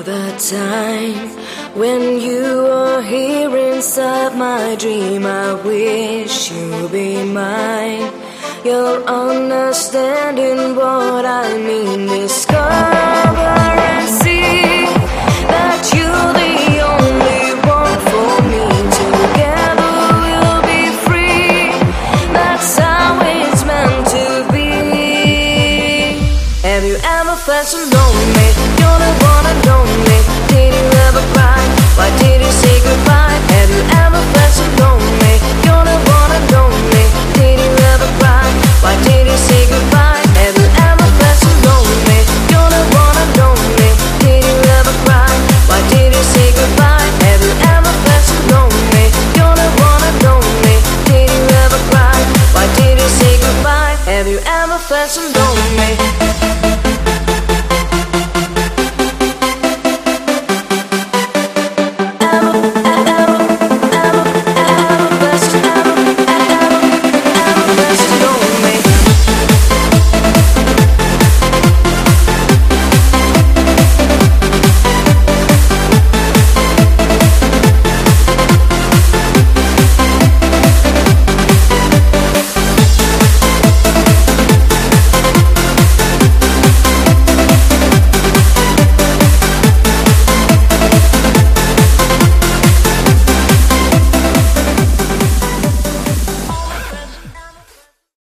the time when you were here inside my dream. I wish you'd be mine. You'll understanding what I mean. Discover and see that you're the only one for me. Together we'll be free. That's how it's meant to be. Have you ever felt so lonely? You're the one and only. Did you ever cry? Why did you say